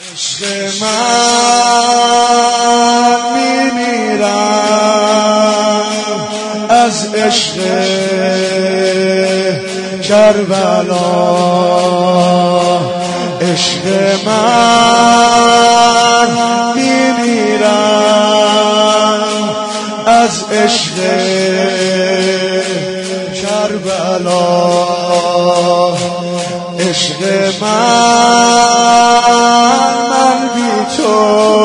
عشق من میمیرم از عشق کربلا، عشق من میمیرم از عشق کربلا، عشق من بی تو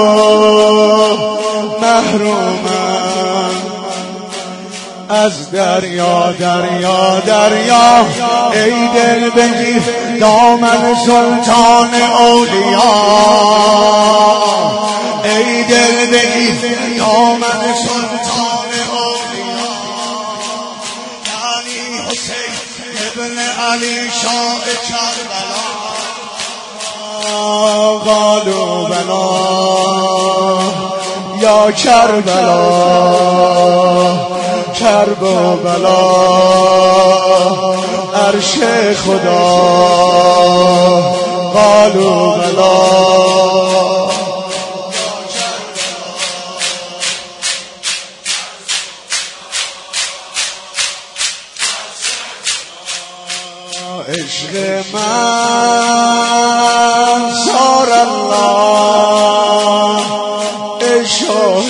محرومم از دریا دریا دریا. ای دل بگیر دامن سلطان اولیا، ای دل بگیر دامن سلطان اولیا، یعنی حسین ابن علی شاه کربلا. قالوا بلا یا کربلا، کرب و بلا عرش خدا. قالوا بلا عشق من صار الله شاه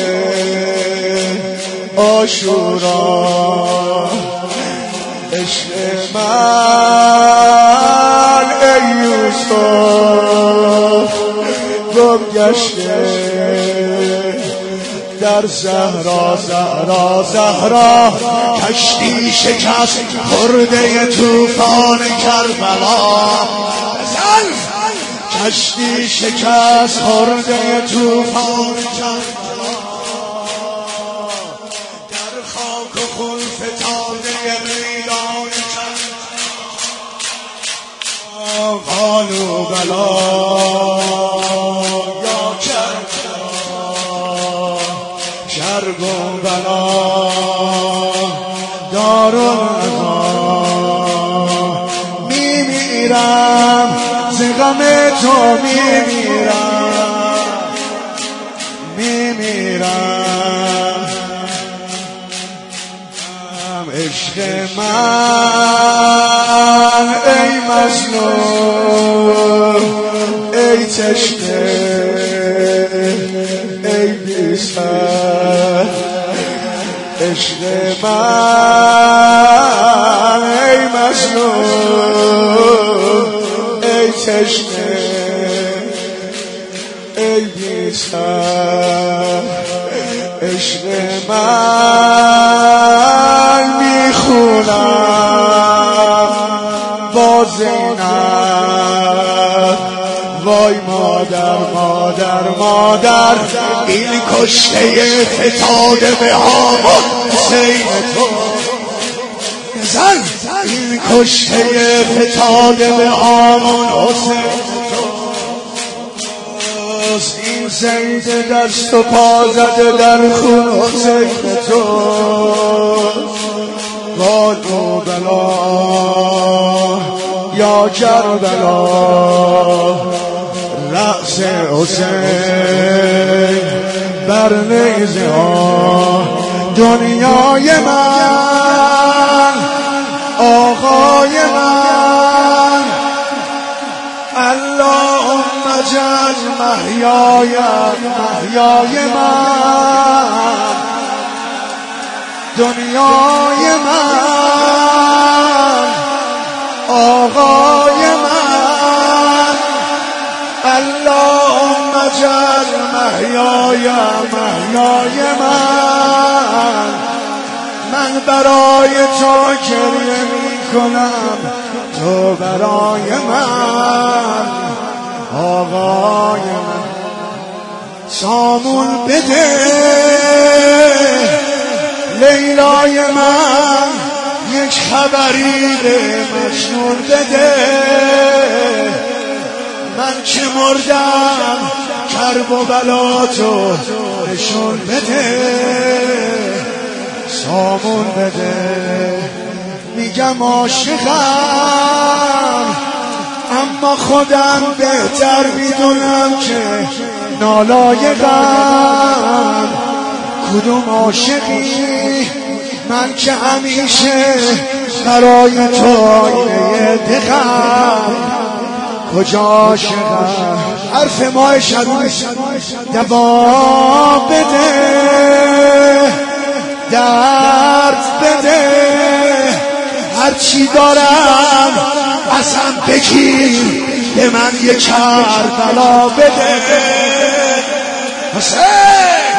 عاشورا، عشق من ای یوسف گم گشته در زهرا زهرا زهرا. کشتی شکست خورده طوفان کربلا، کشتی شکست خورده طوفان کربلا، در خاک و خون فتاده میدان کربلا. قالوا بلا یا کربلا، کرب و بلا دارالعظام. میمیرم ز غم تو، میمیرم میمیرم. عشق من ای مظلوم ای تشنه ای بی‌سر، عشق من ای مظلوم ای تشنه ای بی‌سر، عشق من میخونم با زینب. وای مادر مادر مادر، این کشته فتاده به هامان حسین تو. زن این کشته فتاده به هامان حسین تو، این زید دست و پا زده در خون حسین تو. قالوا بلا یا کربلا، رأس حسین بر نیزه ها. دنیای من آقای من، اللهم اجعل محیای محیای من. دنیای من آقای من، اللهم اجعل محیای محیای من. من برای تو گریه میکنم، تو برای من آقای من. سامون بده لیلای من، یک خبری به مجنون بده. من که مردم کرب و بلا تو نشون بده. سامون بده میگم عاشقم اما خودم بهتر میدونم که نالایقم کدوم عاشقی من که همیشه برای تو آینه دقم کجا عاشقم حرف ماه شروع دوا بده درد بده هرچی دارم ازم بگیر به من یه کربلا بده حسین